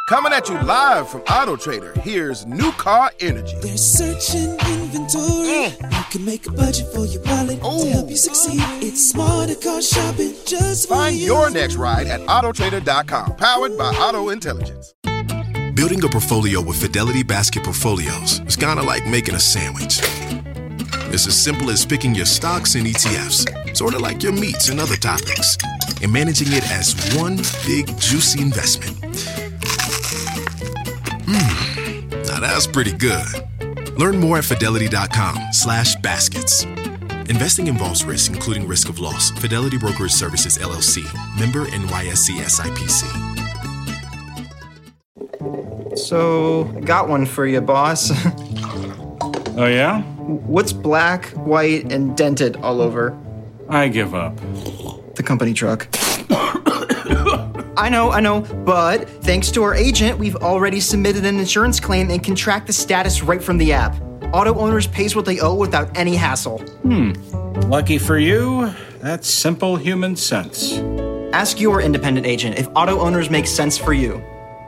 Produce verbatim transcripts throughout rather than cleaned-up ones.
Coming at you live from Auto Trader, here's New Car Energy. There's searching inventory. Mm. You can make a budget for your wallet Ooh. To help you succeed. It's smarter car shopping just for Find you. your next ride at auto trader dot com. Powered by Auto Intelligence. Building a portfolio with Fidelity Basket Portfolios is kind of like making a sandwich. It's as simple as picking your stocks and E T Fs, sort of like your meats and other toppings, and managing it as one big, juicy investment. Mmm, now that's pretty good. Learn more at fidelity dot com slash baskets. Investing involves risk, including risk of loss. Fidelity Brokerage Services, L L C. Member N Y S E S I P C. So, got one for you, boss. Oh, yeah? What's black, white, and dented all over? I give up. The company truck. I know, I know, but thanks to our agent, we've already submitted an insurance claim and can track the status right from the app. Auto Owners pays what they owe without any hassle. Hmm. Lucky for you, that's simple human sense. Ask your independent agent if Auto Owners makes sense for you.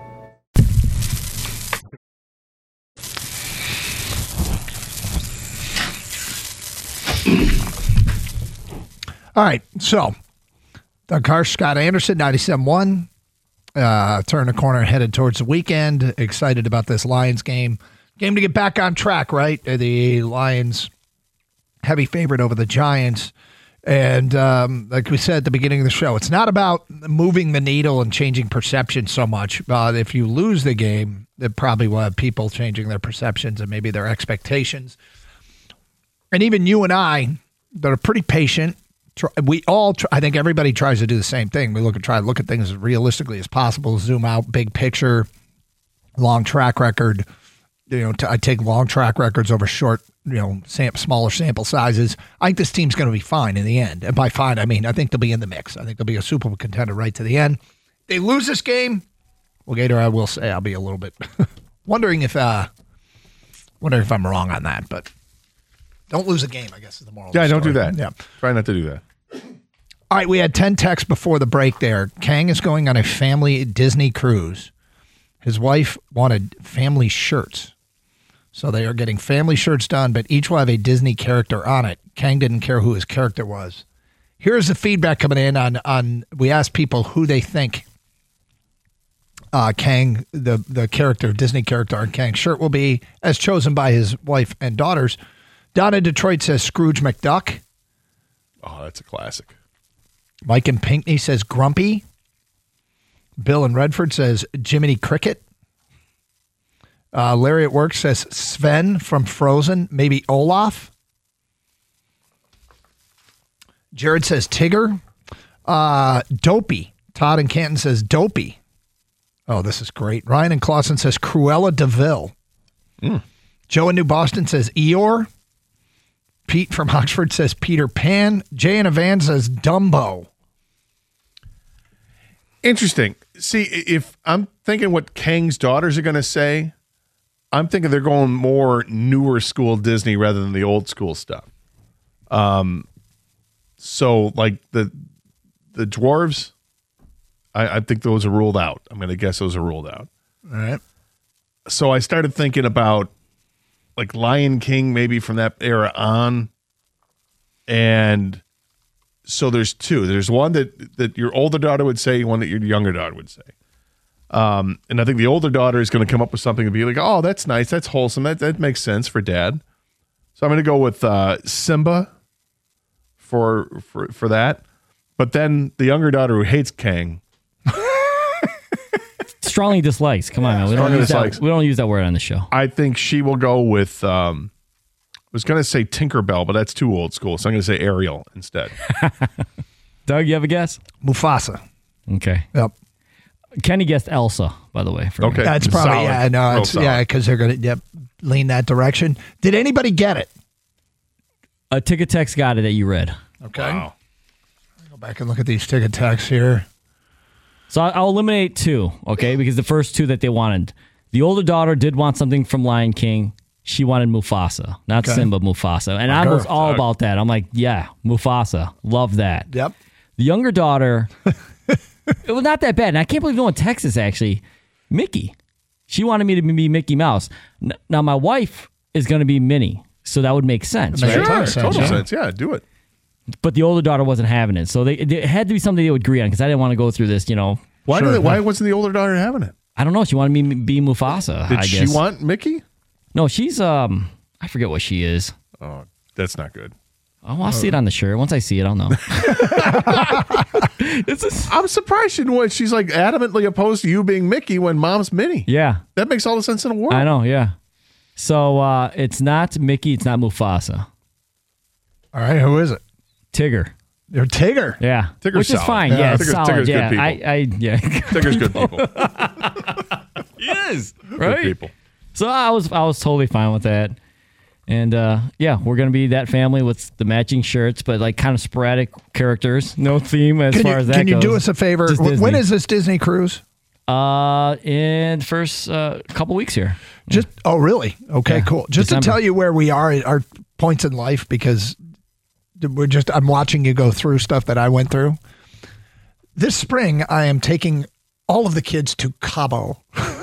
All right, so Doug Karsch, Scott Anderson, ninety-seven one. Uh, turned the corner, headed towards the weekend. Excited about this Lions game. Game to get back on track, right? The Lions, heavy favorite over the Giants. And um, like we said at the beginning of the show, it's not about moving the needle and changing perception so much. Uh, if you lose the game, it probably will have people changing their perceptions and maybe their expectations. And even you and I, that are pretty patient, we all, I think everybody tries to do the same thing. We look at try to look at things as realistically as possible, zoom out, big picture, long track record. You know, t- I take long track records over short, you know, sam- smaller sample sizes. I think this team's going to be fine in the end. And by fine, I mean, I think they'll be in the mix. I think they'll be a Super Bowl contender right to the end. They lose this game. Well, Gator, I will say I'll be a little bit wondering if, uh, wondering if I'm wrong on that, but don't lose a game, I guess, is the moral. Yeah, of the don't story. do that. Yeah. Try not to do that. All right, we had ten texts before the break there. Kang is going on a family Disney cruise. His wife wanted family shirts. So they are getting family shirts done, but each will have a Disney character on it. Kang didn't care who his character was. Here's the feedback coming in on, on we asked people who they think uh, Kang, the, the character, Disney character on Kang's shirt will be, as chosen by his wife and daughters. Donna in Detroit says Scrooge McDuck. Oh, that's a classic. Mike in Pinckney says Grumpy. Bill in Redford says Jiminy Cricket. Uh, Larry at work says Sven from Frozen, maybe Olaf. Jared says Tigger. Uh, Dopey. Todd in Canton says Dopey. Oh, this is great. Ryan in Clawson says Cruella DeVille. Mm. Joe in New Boston says Eeyore. Pete from Oxford says Peter Pan. Jay in Evan says Dumbo. Interesting. See, if I'm thinking what Kang's daughters are going to say, I'm thinking they're going more newer school Disney rather than the old school stuff. Um, so like the the dwarves, I, I think those are ruled out. I'm going to guess those are ruled out. All right. So I started thinking about like Lion King, maybe from that era on. And so there's two. There's one that, that your older daughter would say, one that your younger daughter would say. Um, and I think the older daughter is going to come up with something and be like, oh, that's nice. That's wholesome. That, that makes sense for dad. So I'm going to go with uh, Simba for, for for that. But then the younger daughter who hates Kang. Strongly dislikes. Come on, man. We don't, use that, we don't use that word on the show. I think she will go with, um, I was going to say Tinkerbell, but that's too old school. So I'm going to say Ariel instead. Doug, you have a guess? Mufasa. Okay. Yep. Kenny guessed Elsa, by the way. For okay. That's probably, solid. yeah, no, it's, yeah, because they're going to yep, lean that direction. Did anybody get it? A ticket text got it that you read. Okay. Wow. Go back and look at these ticket texts here. So I'll eliminate two, okay? Because the first two that they wanted. The older daughter did want something from Lion King. She wanted Mufasa, not okay. Simba, Mufasa. And I was all about that. I'm like, yeah, Mufasa. Love that. Yep. The younger daughter, it was not that bad. And I can't believe no one texted us, actually. Mickey. She wanted me to be Mickey Mouse. N- now, my wife is going to be Minnie, so that would make sense, right? Sure, Total sense, total yeah. sense. Yeah, do it. But the older daughter wasn't having it, so they, it had to be something they would agree on because I didn't want to go through this, you know. Why Sure. did it, Why wasn't the older daughter having it? I don't know. She wanted me to be Mufasa, Did I she guess. want Mickey? No, she's, um, I forget what she is. Oh, that's not good. Oh, I'll see it on the shirt. Once I see it, I'll know. It's a, I'm surprised she, what, she's like adamantly opposed to you being Mickey when mom's Minnie. yeah, That makes all the sense in the world. I know, yeah. So uh, it's not Mickey, it's not Mufasa. All right, who is it? Tigger. You're Tigger. Yeah. Tigger's Which is solid. fine. Yeah, Yeah, it's Tigger's- solid. Tigger's good yeah. people. I, I, yeah. Tigger's good people. He is. Good Right? people. So I was I was totally fine with that. And uh, yeah, we're gonna be that family with the matching shirts, but like kind of sporadic characters, no theme as Can far you, as that can you goes. do us a favor? Just When Disney. is this Disney cruise? Uh, in the first uh, couple weeks here. Just oh, really? Okay, Yeah, cool. Just December. to tell you where we are at our points in life, because we're just I'm watching you go through stuff that I went through. This spring, I am taking all of the kids to Cabo.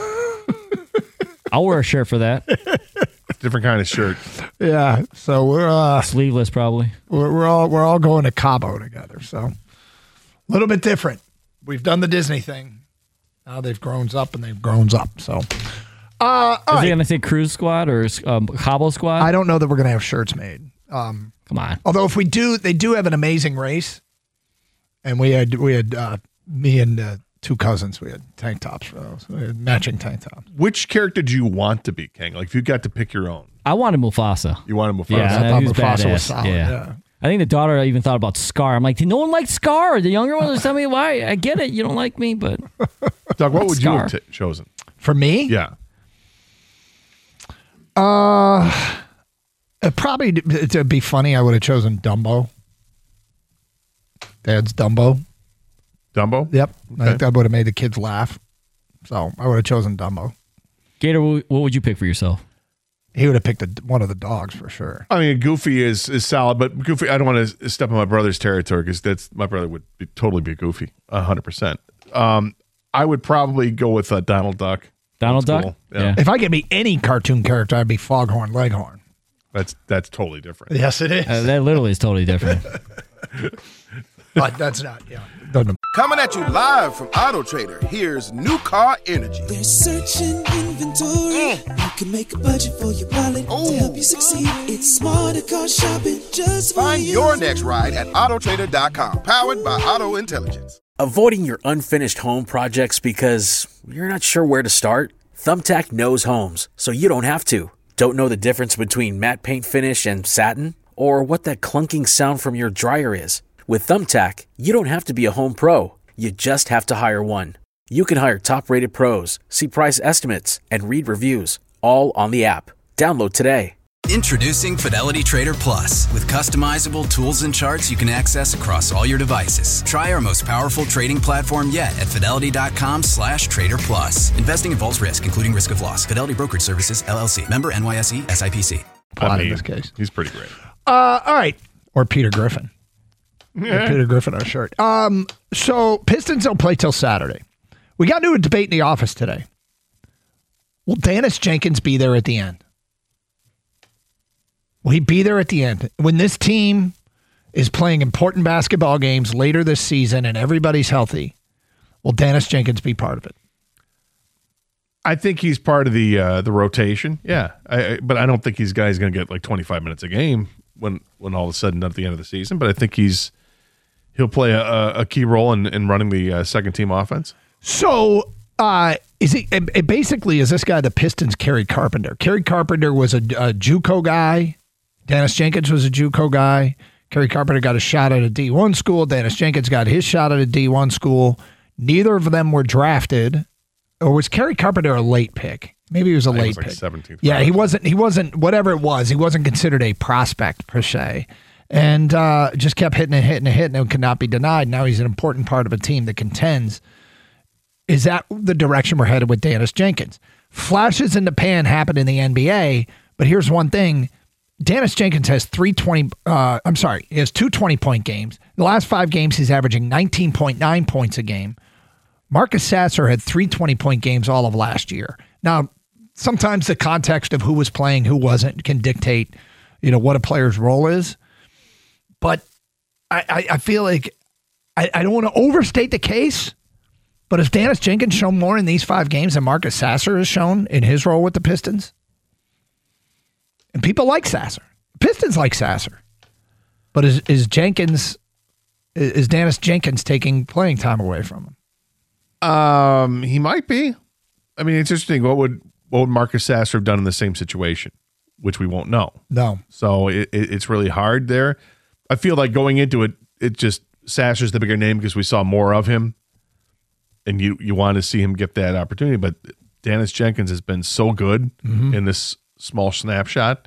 I'll wear a shirt for that. Different kind of shirt. Yeah, so we're uh, Sleeveless, probably. we're, we're all we're all going to Cabo together. So a little bit different. We've done the Disney thing. Now they've grown up and they've grown up. So uh, all Is right. he gonna say Cruise Squad or um, Cabo Squad? I don't know that we're gonna have shirts made. Um, Come on. Although if we do, they do have an amazing race, and we had we had uh, me and uh, two cousins. We had tank tops for those. We had matching tank tops. Which character do you want to be, King? Like, if you got to pick your own, I wanted Mufasa. you want him Mufasa? Yeah, I thought he was Mufasa badass. was solid, Yeah. yeah. I think the daughter even thought about Scar. I'm like, no one likes Scar. The younger one was telling me why. I get it. You don't like me, but Doug, what would you have Scar. t- chosen? For me, Yeah. uh, it probably to be funny, I would have chosen Dumbo. Dad's Dumbo. Dumbo? Yep, I Okay. think that would have made the kids laugh. So I would have chosen Dumbo. Gator, what would you pick for yourself? He would have picked a, one of the dogs for sure. I mean, Goofy is, is solid, but Goofy, I don't want to step on my brother's territory because that's my brother would be, totally be Goofy, one hundred percent. Um, I would probably go with uh, Donald Duck. Donald That's Duck? cool. Yeah. If I could be any cartoon character, I'd be Foghorn Leghorn. That's that's totally different. Yes, it is. Uh, that literally is totally different. But that's not, yeah. Doesn't Coming at you live from Auto Trader, here's New Car Energy. They're searching inventory. You can make a budget for your wallet to help you succeed. It's smarter car shopping just for Find you. your next ride at auto trader dot com, powered by Auto Intelligence. Avoiding your unfinished home projects because you're not sure where to start? Thumbtack knows homes, so you don't have to. Don't know the difference between matte paint finish and satin? Or what that clunking sound from your dryer is? With Thumbtack, you don't have to be a home pro. You just have to hire one. You can hire top-rated pros, see price estimates, and read reviews, all on the app. Download today. Introducing Fidelity Trader Plus. With customizable tools and charts you can access across all your devices. Try our most powerful trading platform yet at fidelity.com slash trader plus. Investing involves risk, including risk of loss. Fidelity Brokerage Services, L L C. Member N Y S E, S I P C. plot in this case. He's pretty great. Uh, all right. Or Peter Griffin. Or Peter Griffin on a shirt. Um, so Pistons don't play till Saturday. We got into a debate in the office today. Will Dennis Jenkins be there at the end? Will he be there at the end? When this team is playing important basketball games later this season and everybody's healthy, will Dennis Jenkins be part of it? I think he's part of the uh, the rotation. Yeah, I, I, but I don't think he's guy's going to get like twenty-five minutes a game when when all of a sudden at the end of the season. But I think he's he'll play a, a key role in, in running the uh, second team offense. So, uh, is he it, it basically is this guy the Pistons' Kerry Carpenter? Kerry Carpenter was a, a JUCO guy. Dennis Jenkins was a JUCO guy. Kerry Carpenter got a shot at a D one school. Dennis Jenkins got his shot at a D one school. Neither of them were drafted. Or was Kerry Carpenter a late pick? Maybe he was a I think it late was like pick. seventeenth Yeah, round. he wasn't. He wasn't. Whatever it was, he wasn't considered a prospect per se, and uh, just kept hitting and hitting and hitting and could not be denied. Now he's an important part of a team that contends. Is that the direction we're headed with Dennis Jenkins? Flashes in the pan happen in the N B A, but here's one thing. Dennis Jenkins has three twenty. Uh, I'm sorry, he has two twenty-point games. The last five games, he's averaging nineteen point nine points a game, Marcus Sasser had three twenty-point games all of last year. Now, sometimes the context of who was playing, who wasn't, can dictate, you know, what a player's role is. But I, I, I feel like I, I don't want to overstate the case, but has Dennis Jenkins shown more in these five games than Marcus Sasser has shown in his role with the Pistons? And people like Sasser. Pistons like Sasser. But is, is Jenkins, is Dennis Jenkins taking playing time away from him? Um, he might be. I mean, it's interesting. What would what would Marcus Sasser have done in the same situation, which we won't know. No. So it, it, it's really hard there. I feel like going into it, it just Sasser's the bigger name because we saw more of him, and you you want to see him get that opportunity. But Dennis Jenkins has been so good mm-hmm. in this small snapshot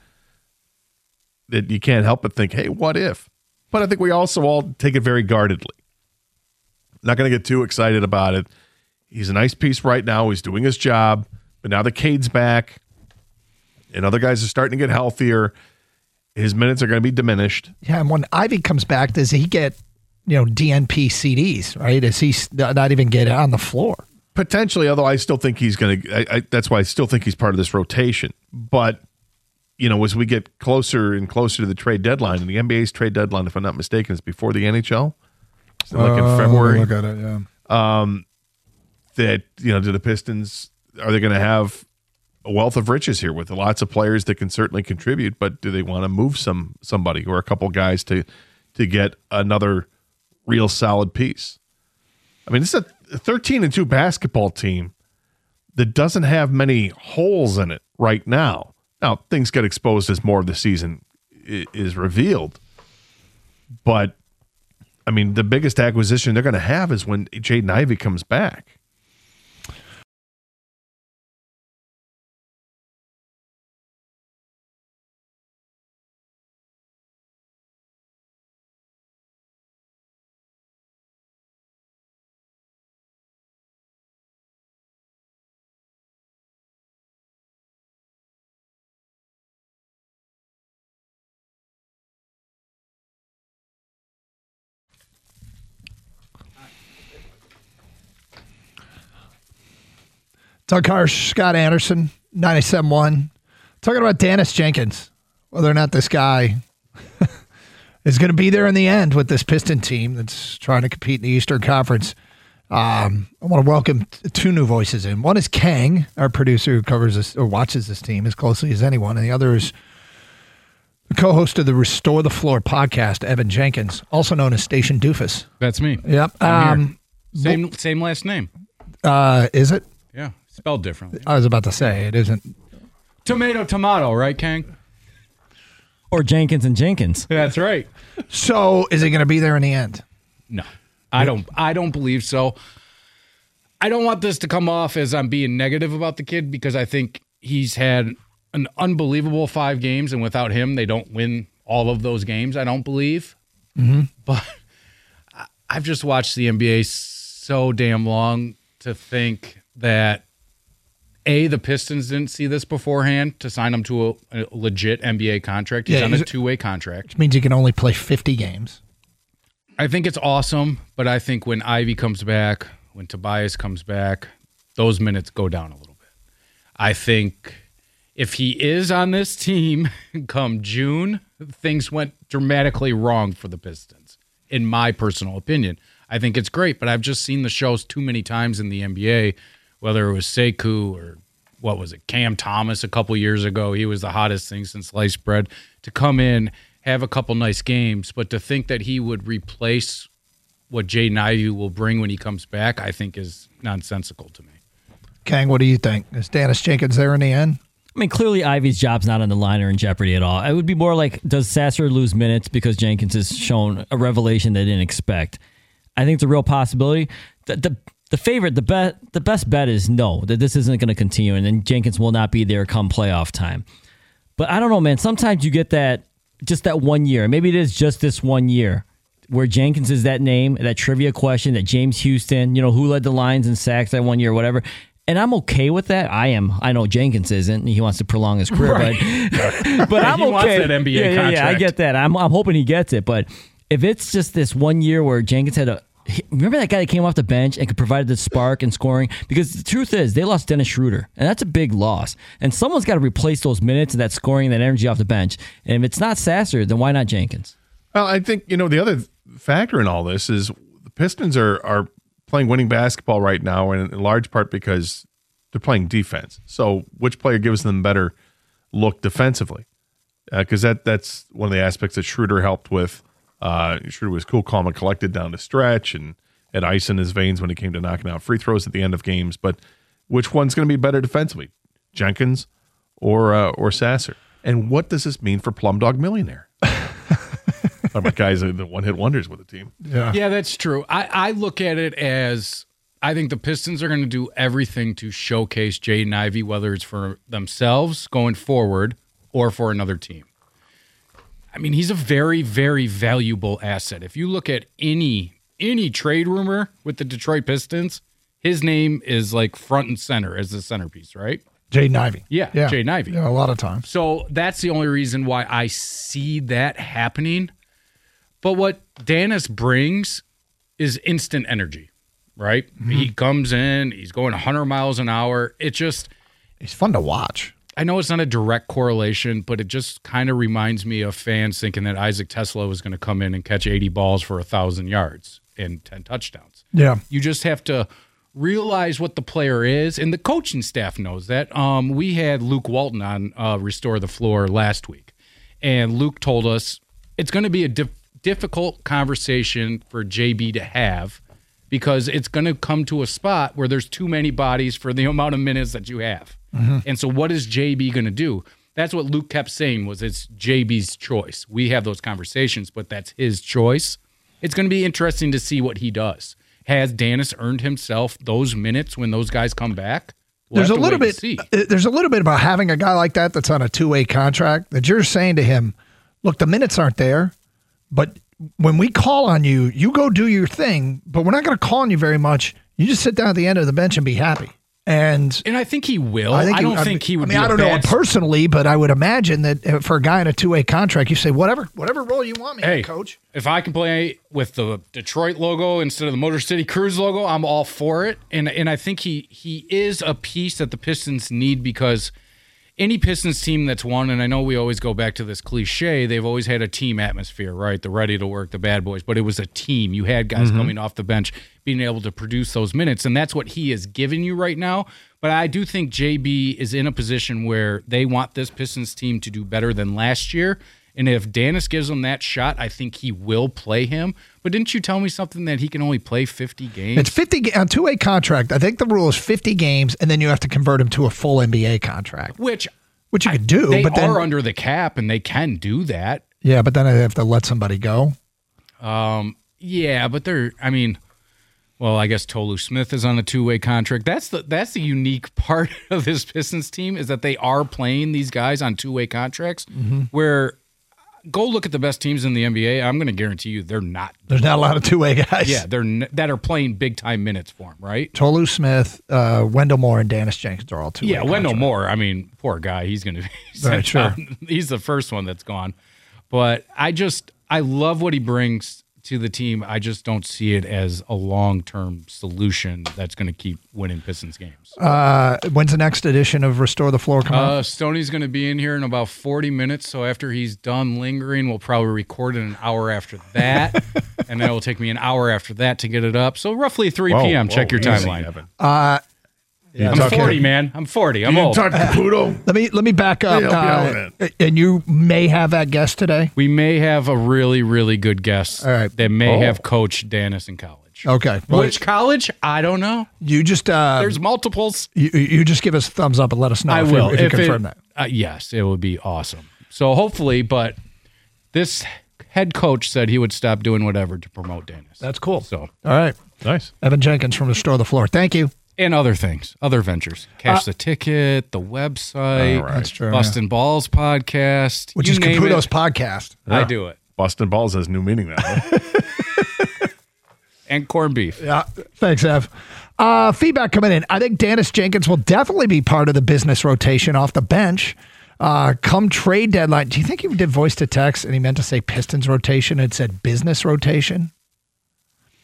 that you can't help but think, hey, what if? But I think we also all take it very guardedly. Not going to get too excited about it. He's a nice piece right now. He's doing his job. But now the Cade's back, and other guys are starting to get healthier. His minutes are going to be diminished. Yeah, and when Ivy comes back, does he get, you know, D N P C Ds, right? Does he not even get on the floor? Potentially, although I still think he's going to – that's why I still think he's part of this rotation. But, you know, as we get closer and closer to the trade deadline, and the N B A's trade deadline, if I'm not mistaken, is before the N H L. So like in February. Look at it, yeah. Um, that, you know, do the Pistons – are they going to have a wealth of riches here with lots of players that can certainly contribute, but do they want to move some somebody or a couple guys to to get another real solid piece? I mean, this is a thirteen and two basketball team that doesn't have many holes in it right now. Now, things get exposed as more of the season is revealed, but I mean, the biggest acquisition they're going to have is when Jaden Ivey comes back. Doug Harsh, Scott Anderson, ninety-seven point one. Talking about Dennis Jenkins, whether or not this guy is going to be there in the end with this Piston team that's trying to compete in the Eastern Conference. Um, I want to welcome two new voices in. One is Kang, our producer who covers this or watches this team as closely as anyone, and the other is the co-host of the Restore the Floor podcast, Evan Jenkins, also known as Station Doofus. That's me. Yep. Um, same well, same last name. Uh, is it? Yeah. Spelled differently. I was about to say, it isn't. Tomato, tomato, right, Kang? Or Jenkins and Jenkins. Yeah, that's right. So, is it going to be there in the end? No, I don't. I don't believe so. I don't want this to come off as I'm being negative about the kid because I think he's had an unbelievable five games, and without him, they don't win all of those games. I don't believe. Mm-hmm. But I've just watched the N B A so damn long to think that. A, the Pistons didn't see this beforehand to sign him to a, a legit N B A contract. He's yeah, on a two-way contract. Which means you can only play fifty games. I think it's awesome, but I think when Ivy comes back, when Tobias comes back, those minutes go down a little bit. I think if he is on this team come June, things went dramatically wrong for the Pistons, in my personal opinion. I think it's great, but I've just seen the shows too many times in the N B A, whether it was Sekou or what was it, Cam Thomas a couple years ago. He was the hottest thing since sliced bread. To come in, have a couple nice games, but to think that he would replace what Jaden Ivey will bring when he comes back, I think is nonsensical to me. Kang, what do you think? Is Dennis Jenkins there in the end? I mean, clearly Ivey's job's not on the line or in jeopardy at all. It would be more like, does Sasser lose minutes because Jenkins has shown a revelation they didn't expect? I think it's a real possibility. The, the The favorite, the bet, the best bet is no, that this isn't going to continue, and then Jenkins will not be there come playoff time. But I don't know, man. Sometimes you get that, just that one year. Maybe it is just this one year where Jenkins is that name, that trivia question, that James Houston, you know, who led the Lions in sacks that one year, whatever. And I'm okay with that. I am. I know Jenkins isn't. He wants to prolong his career, right. but but I'm he okay. Wants that N B A yeah, contract. Yeah, yeah, I get that. I'm I'm hoping he gets it. But if it's just this one year where Jenkins had a he, remember that guy that came off the bench and could provide the spark and scoring? Because the truth is, they lost Dennis Schroeder, and that's a big loss. And someone's got to replace those minutes and that scoring and that energy off the bench. And if it's not Sasser, then why not Jenkins? Well, I think, you know, the other factor in all this is the Pistons are are playing winning basketball right now, and in large part because they're playing defense. So which player gives them better look defensively? Because uh, that that's one of the aspects that Schroeder helped with. Uh, Schroeder was cool, calm, and collected down the stretch and had ice in his veins when it came to knocking out free throws at the end of games. But which one's going to be better defensively, Jenkins or uh, or Sasser? And what does this mean for Plum Dog Millionaire? My guys are the one-hit wonders with the team. Yeah, yeah, that's true. I, I look at it as I think the Pistons are going to do everything to showcase Jaden Ivey, whether it's for themselves going forward or for another team. I mean, he's a very, very valuable asset. If you look at any any trade rumor with the Detroit Pistons, his name is like front and center as the centerpiece, right? Jaden Ivey. Yeah, yeah, Jaden Ivey. Yeah, a lot of times. So that's the only reason why I see that happening. But what Danis brings is instant energy, right? Mm-hmm. He comes in, he's going one hundred miles an hour. It just... He's fun to watch. I know it's not a direct correlation, but it just kind of reminds me of fans thinking that Isaac Tesla was going to come in and catch eighty balls for one thousand yards and ten touchdowns. Yeah. You just have to realize what the player is, and the coaching staff knows that. Um, we had Luke Walton on uh, Restore the Floor last week, and Luke told us it's going to be a diff- difficult conversation for J B to have because it's going to come to a spot where there's too many bodies for the amount of minutes that you have. Mm-hmm. And so what is J B going to do? That's what Luke kept saying was it's J B's choice. We have those conversations, but that's his choice. It's going to be interesting to see what he does. Has Danis earned himself those minutes when those guys come back? We'll there's a little bit. There's a little bit about having a guy like that that's on a two-way contract that you're saying to him, look, the minutes aren't there, but when we call on you, you go do your thing, but we're not going to call on you very much. You just sit down at the end of the bench and be happy. And and I think he will. I, think I don't he, think he would. I mean, be I don't know him personally, but I would imagine that for a guy in a two-way contract, you say whatever, whatever role you want me, hey, coach. If I can play with the Detroit logo instead of the Motor City Cruise logo, I'm all for it. And and I think he he is a piece that the Pistons need because any Pistons team that's won, and I know we always go back to this cliche, they've always had a team atmosphere, right? The ready to work, the bad boys, but it was a team. You had guys mm-hmm. coming off the bench being able to produce those minutes, and that's what he is giving you right now. But I do think J B is in a position where they want this Pistons team to do better than last year, and if Danis gives them that shot, I think he will play him. But didn't you tell me something that he can only play fifty games? It's fifty on two-way contract. I think the rule is fifty games, and then you have to convert him to a full N B A contract. Which which you could do. They but then, are under the cap, and they can do that. Yeah, but then I have to let somebody go. Um. Yeah, but they're, I mean, well, I guess Tolu Smith is on a two-way contract. That's the that's the unique part of this Pistons team is that they are playing these guys on two-way contracts mm-hmm. where go look at the best teams in the N B A. I'm going to guarantee you they're not. There's not a lot of two-way guys. Yeah, they're n- that are playing big-time minutes for him, right? Tolu Smith, uh, Wendell Moore, and Danis Jenkins are all two-way Yeah, contract. Wendell Moore, I mean, poor guy. He's going to be right, sure. He's the first one that's gone. But I just, I love what he brings to the team. I just don't see it as a long-term solution that's going to keep winning Pistons games. Uh, when's the next edition of Restore the Floor come out? Uh, Stoney's going to be in here in about forty minutes, so after he's done lingering, we'll probably record it an hour after that, and then it will take me an hour after that to get it up. So roughly three p.m. Whoa, Check your timeline. Uh, yeah, I'm forty, man. I'm forty. I'm old. Talk to Caputo. Let me let me back up. Uh, and you may have that guest today. We may have a really, really good guest. All right. That may Oh. have coached Danis in college. Okay. Which college? I don't know. You just uh, There's multiples. You, you just give us a thumbs up and let us know. I if will. You, if you If confirm it, that. Uh, yes, it would be awesome. So hopefully, but this head coach said he would stop doing whatever to promote Danis. That's cool. So all right. Nice. Evan Jenkins from Restore the Floor. Thank you. And other things, other ventures. Cash Uh, the Ticket, the website, right. That's true. Bustin' Balls podcast. Which you is name Caputo's it, podcast. I Yeah. do it. Bustin' Balls has new meaning now. Huh? And corned beef. Yeah. Thanks, Ev. Uh, feedback coming in. I think Danis Jenkins will definitely be part of the business rotation off the bench. Uh, come trade deadline. Do you think he did voice to text and he meant to say Pistons rotation and said business rotation?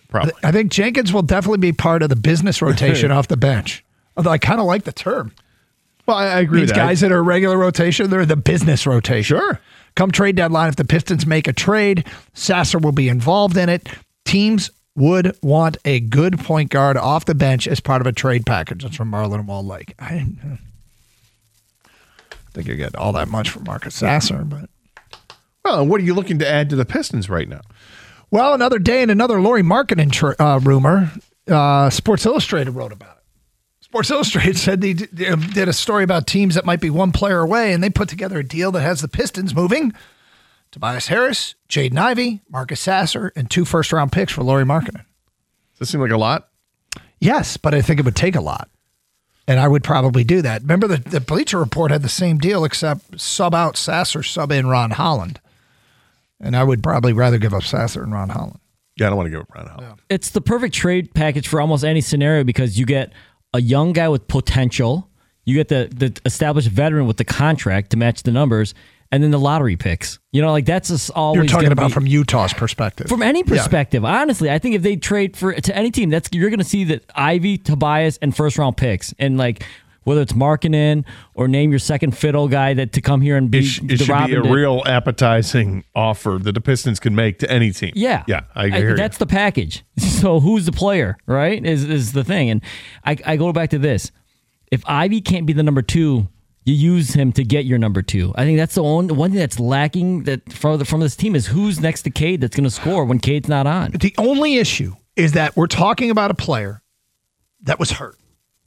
Probably. I think Jenkins will definitely be part of the business rotation off the bench. Although I kind of like the term. Well, I, I agree These with that. guys that are regular rotation, they're the business rotation. Sure. Come trade deadline, if the Pistons make a trade, Sasser will be involved in it. Teams would want a good point guard off the bench as part of a trade package. That's from Marlon Wall Lake. I didn't think you get all that much from Marcus Sasser, but well, what are you looking to add to the Pistons right now? Well, another day and another Lauri Markkanen tr- uh, rumor. Uh, Sports Illustrated wrote about it. Sports Illustrated said they d- did a story about teams that might be one player away, and they put together a deal that has the Pistons moving Tobias Harris, Jaden Ivey, Marcus Sasser, and two first-round picks for Lauri Markkanen. Does this seem like a lot? Yes, but I think it would take a lot, and I would probably do that. Remember, the, the Bleacher Report had the same deal, except sub out Sasser, sub in Ron Holland, and I would probably rather give up Sasser and Ron Holland. Yeah, I don't want to give up Ron Holland. It's the perfect trade package for almost any scenario because you get a young guy with potential, you get the, the established veteran with the contract to match the numbers, and then the lottery picks. You know, like that's just always. You're talking about be, from Utah's perspective. From any perspective, yeah. Honestly, I think if they trade for to any team, that's you're going to see that Ivy, Tobias, and first round picks, and like whether it's Markkanen or name your second fiddle guy that to come here and be it, sh- the it should Robin be a did. real appetizing offer that the Pistons can make to any team. Yeah, yeah, I hear I, That's you. the package. So who's the player, right? Is is the thing, and I, I go back to this: if Ivy can't be the number two, you use him to get your number two. I think that's the only one thing that's lacking that from, the, from this team is who's next to Cade that's going to score when Cade's not on. The only issue is that we're talking about a player that was hurt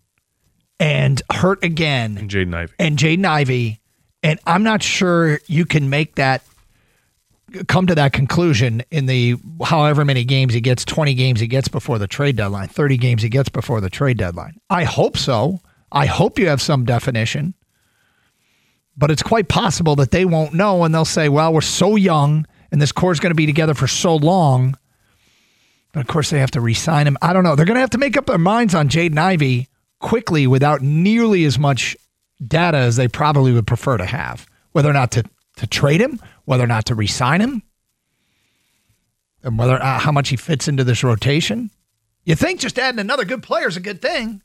and hurt again. And Jaden Ivey. And Jaden Ivey. And I'm not sure you can make that, come to that conclusion in the however many games he gets, twenty games he gets before the trade deadline, thirty games he gets before the trade deadline. I hope so. I hope you have some definition. But it's quite possible that they won't know, and they'll say, well, we're so young, and this core is going to be together for so long. But, of course, they have to re-sign him. I don't know. They're going to have to make up their minds on Jaden Ivey quickly without nearly as much data as they probably would prefer to have, whether or not to, to trade him, whether or not to re-sign him, and whether uh, how much he fits into this rotation. You think just adding another good player is a good thing.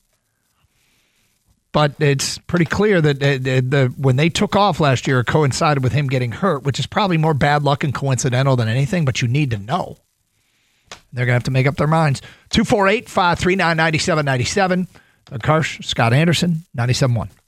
But it's pretty clear that the, the, the, when they took off last year, it coincided with him getting hurt, which is probably more bad luck and coincidental than anything, but you need to know. They're going to have to make up their minds. two four eight, five three nine, nine seven nine seven. Doug Karsch, Scott Anderson, ninety-seven point one.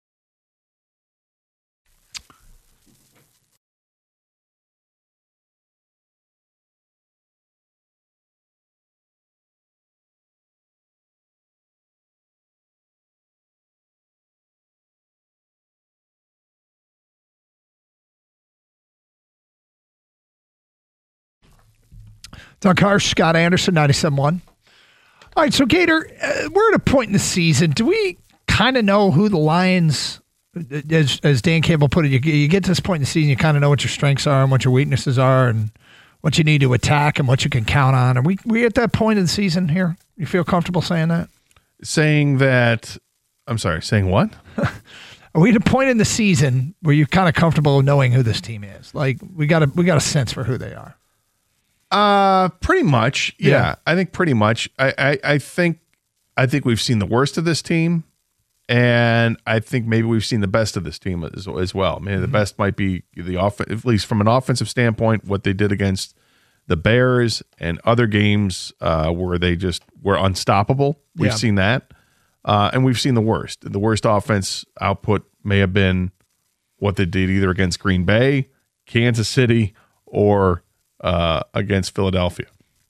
Doug Karsch, Scott Anderson, ninety-seven point one. All right, so Gator, uh, we're at a point in the season. Do we kind of know who the Lions, as as Dan Campbell put it, you, you get to this point in the season, you kind of know what your strengths are and what your weaknesses are and what you need to attack and what you can count on. Are we, we at that point in the season here? You feel comfortable saying that? Saying that, I'm sorry, saying what? Are we at a point in the season where you're kind of comfortable knowing who this team is? Like, we got a, we got a sense for who they are. Uh, pretty much. Yeah, Yeah. I think pretty much. I, I, I think, I think we've seen the worst of this team, and I think maybe we've seen the best of this team as, as well. I mean, the best might be the off, at least from an offensive standpoint, what they did against the Bears and other games uh, where they just were unstoppable. We've Yeah. seen that, uh, and we've seen the worst. The worst offense output may have been what they did either against Green Bay, Kansas City, or Uh, against Philadelphia.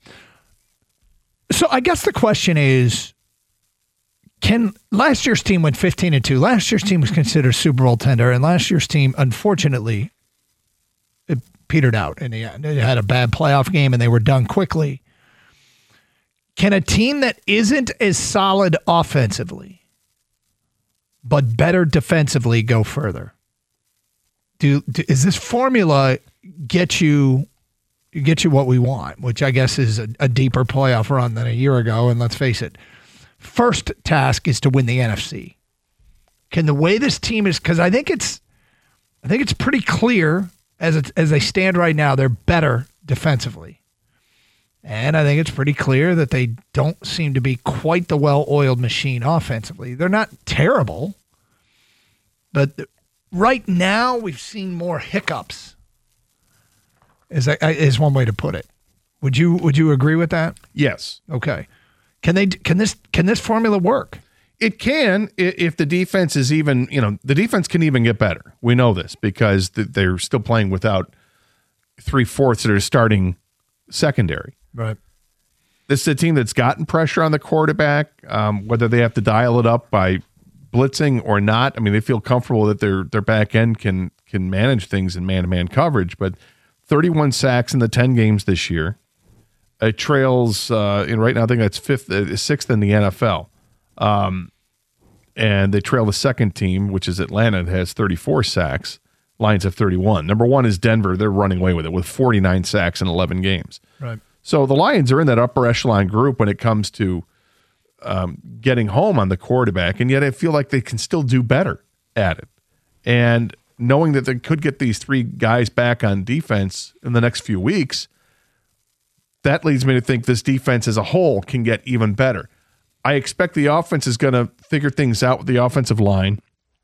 So I guess the question is, can last year's team went fifteen and two. Last year's team was considered Super Bowl tender, and last year's team, unfortunately, it petered out in the end. It had a bad playoff game, and they were done quickly. Can a team that isn't as solid offensively, but better defensively, go further? Do, do is this formula get you? get you what we want, which I guess is a, a deeper playoff run than a year ago. And let's face it, first task is to win the N F C. Can the way this team is, because I think it's, I think it's pretty clear as it, as they stand right now, they're better defensively. And I think it's pretty clear that they don't seem to be quite the well-oiled machine offensively. They're not terrible, but right now we've seen more hiccups, is, is one way to put it. Would you would you agree with that? Yes. Okay. Can they can this can this formula work? It can if the defense is even, you know, the defense can even get better. We know this because they're still playing without three-fourths that are starting secondary. Right. This is a team that's gotten pressure on the quarterback, um, whether they have to dial it up by blitzing or not. I mean, they feel comfortable that their their back end can can manage things in man-to-man coverage, but thirty-one sacks in the ten games this year. It trails, uh, and right now I think that's fifth, uh, sixth in the N F L. Um, and they trail the second team, which is Atlanta, that has thirty-four sacks. Lions have thirty-one. Number one is Denver. They're running away with it with forty-nine sacks in eleven games. Right. So the Lions are in that upper echelon group when it comes to um, getting home on the quarterback, and yet I feel like they can still do better at it. And knowing that they could get these three guys back on defense in the next few weeks, that leads me to think this defense as a whole can get even better. I expect the offense is going to figure things out with the offensive line.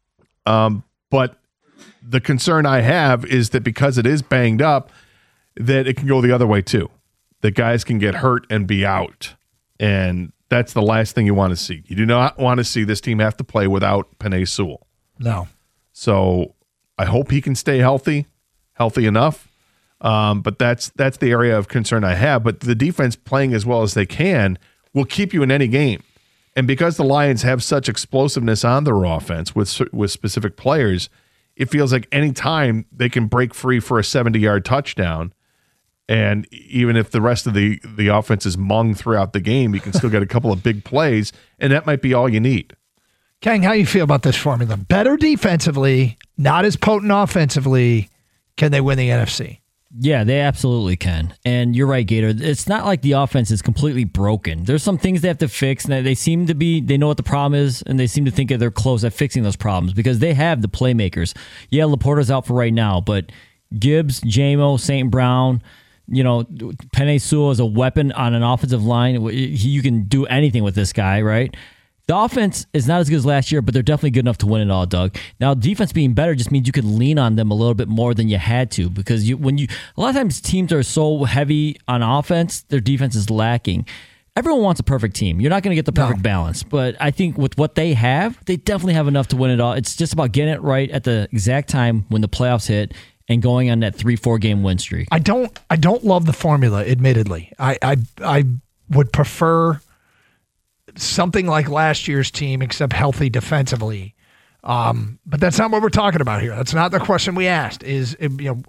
Um, but the concern I have is that because it is banged up, that it can go the other way too. That guys can get hurt and be out. And that's the last thing you want to see. You do not want to see this team have to play without Penei Sewell. No. So I hope he can stay healthy, healthy enough. Um, but that's that's the area of concern I have. But the defense playing as well as they can will keep you in any game. And because the Lions have such explosiveness on their offense with with specific players, it feels like any time they can break free for a seventy-yard touchdown, and even if the rest of the, the offense is mung throughout the game, you can still get a couple of big plays, and that might be all you need. Kang, how you feel about this formula? Better defensively, not as potent offensively. Can they win the N F C? Yeah, they absolutely can. And you're right, Gator. It's not like the offense is completely broken. There's some things they have to fix, and they seem to be, they know what the problem is, and they seem to think that they're close at fixing those problems because they have the playmakers. Yeah, Laporta's out for right now, but Gibbs, J-Mo, Saint Brown, you know, Penei Sewell is a weapon on an offensive line. You can do anything with this guy, right? The offense is not as good as last year, but they're definitely good enough to win it all, Doug. Now, defense being better just means you could lean on them a little bit more than you had to because you, when you a lot of times teams are so heavy on offense, their defense is lacking. Everyone wants a perfect team. You're not going to get the perfect no. balance, but I think with what they have, they definitely have enough to win it all. It's just about getting it right at the exact time when the playoffs hit and going on that three, four game win streak. I don't, I don't love the formula. Admittedly, I, I, I would prefer something like last year's team, except healthy defensively. Um, but that's not what we're talking about here. That's not the question we asked. Is you know,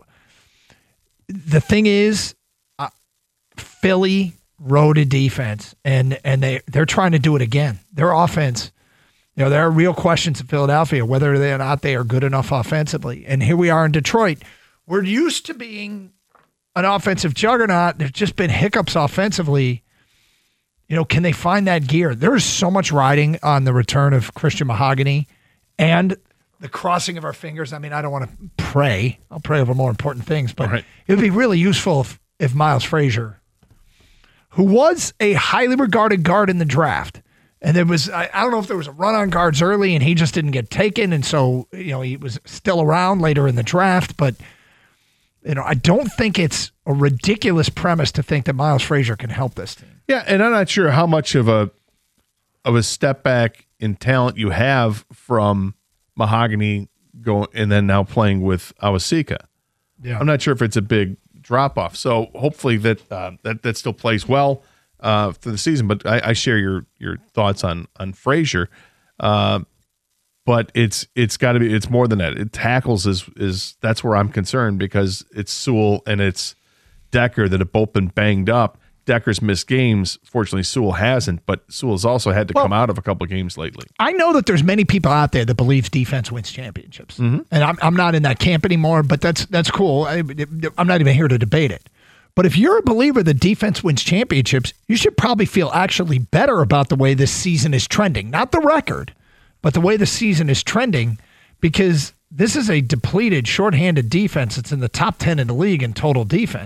the thing is, uh, Philly rode a defense, and and they they're trying to do it again. Their offense, you know, there are real questions in Philadelphia whether or not they are good enough offensively. And here we are in Detroit. We're used to being an offensive juggernaut. There's just been hiccups offensively. You know, can they find that gear? There's so much riding on the return of Christian Mahogany and the crossing of our fingers. I mean, I don't want to pray. I'll pray over more important things, but right. It would be really useful if, if Miles Frazier, who was a highly regarded guard in the draft, and there was, I, I don't know if there was a run on guards early and he just didn't get taken, and so, you know, he was still around later in the draft, but, you know, I don't think it's a ridiculous premise to think that Miles Frazier can help this team. Yeah, and I'm not sure how much of a of a step back in talent you have from Mahogany going and then now playing with Awasika. Yeah, I'm not sure if it's a big drop off. So hopefully that uh, that that still plays well uh, for the season. But I, I share your your thoughts on on Frazier. Uh, but it's it's got to be it's more than that. It tackles is is that's where I'm concerned because it's Sewell and it's Decker that have both been banged up. Decker's missed games. Fortunately, Sewell hasn't, but Sewell's also had to well, come out of a couple of games lately. I know that there's many people out there that believes defense wins championships, mm-hmm. and I'm I'm not in that camp anymore. But that's that's cool. I, I'm not even here to debate it. But if you're a believer that defense wins championships, you should probably feel actually better about the way this season is trending. Not the record, but the way the season is trending, because this is a depleted, shorthanded defense that's in the top ten in the league in total defense.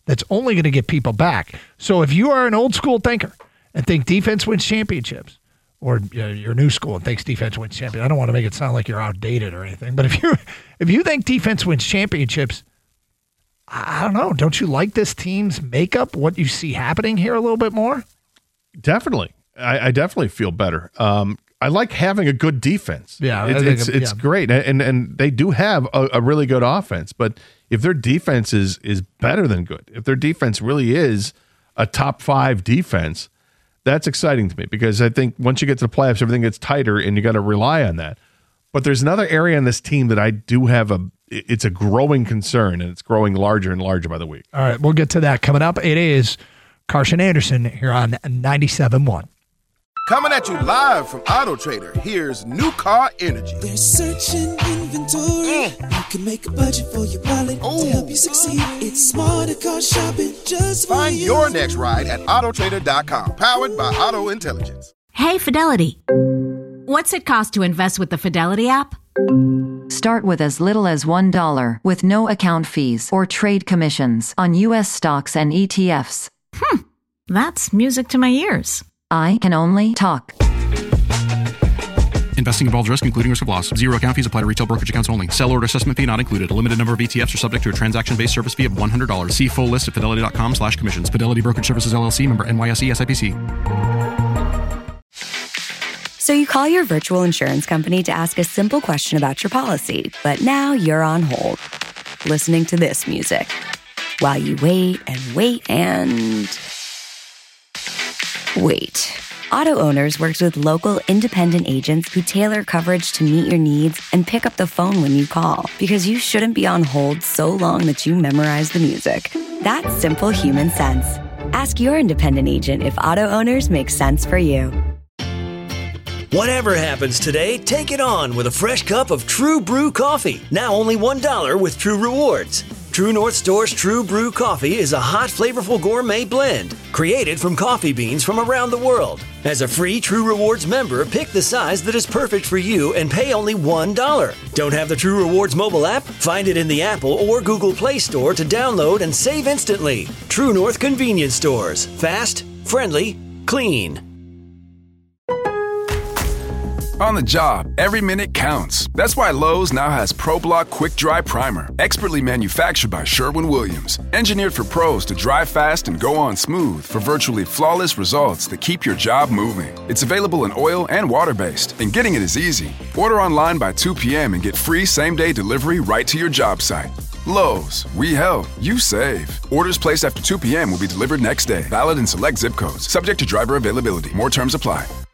that's only going to get people back. So if you are an old school thinker and think defense wins championships, or you know, you're new school and thinks defense wins championships, I don't want to make it sound like you're outdated or anything, but if you if you think defense wins championships, I don't know, don't you like this team's makeup, what you see happening here a little bit more? Definitely. I, I definitely feel better. Um, I like having a good defense. Yeah, it, it's it's yeah. great, and and they do have a, a really good offense. But if their defense is is better than good, if their defense really is a top five defense, that's exciting to me, because I think once you get to the playoffs, everything gets tighter, and you got to rely on that. But there's another area in this team that I do have a it's a growing concern, and it's growing larger and larger by the week. All right, we'll get to that coming up. It is Carson Anderson here on ninety-seven point one. Coming at you live from Auto Trader, here's New Car Energy. They're searching inventory. Mm. You can make a budget for your wallet Ooh. To help you succeed. It's smarter car shopping just for Find you. your next ride at auto trader dot com, powered by Auto Intelligence. Hey, Fidelity. What's it cost to invest with the Fidelity app? Start with as little as one dollar with no account fees or trade commissions on U S stocks and E T Fs. Hmm, that's music to my ears. I can only talk. Investing involves risk, including risk of loss. Zero account fees apply to retail brokerage accounts only. Sell order assessment fee not included. A limited number of E T Fs are subject to a transaction-based service fee of one hundred dollars. See full list at fidelity dot com slash commissions. Fidelity Brokerage Services, L L C, member N Y S E S I P C. So you call your virtual insurance company to ask a simple question about your policy, but now you're on hold, listening to this music, while you wait and wait and... Wait. Auto Owners works with local independent agents who tailor coverage to meet your needs and pick up the phone when you call, because you shouldn't be on hold so long that you memorize the music. That's simple human sense. Ask your independent agent if Auto Owners makes sense for you. Whatever happens today, take it on with a fresh cup of True Brew coffee. Now only one dollar with True Rewards. True North Store's True Brew coffee is a hot, flavorful gourmet blend created from coffee beans from around the world. As a free True Rewards member, pick the size that is perfect for you and pay only one dollar. Don't have the True Rewards mobile app? Find it in the Apple or Google Play Store to download and save instantly. True North Convenience Stores. Fast, friendly, clean. On the job, every minute counts. That's why Lowe's now has ProBlock Quick Dry Primer, expertly manufactured by Sherwin-Williams. Engineered for pros to dry fast and go on smooth for virtually flawless results that keep your job moving. It's available in oil and water-based, and getting it is easy. Order online by two p.m. and get free same-day delivery right to your job site. Lowe's, we help, you save. Orders placed after two p.m. will be delivered next day. Valid in select zip codes. Subject to driver availability. More terms apply.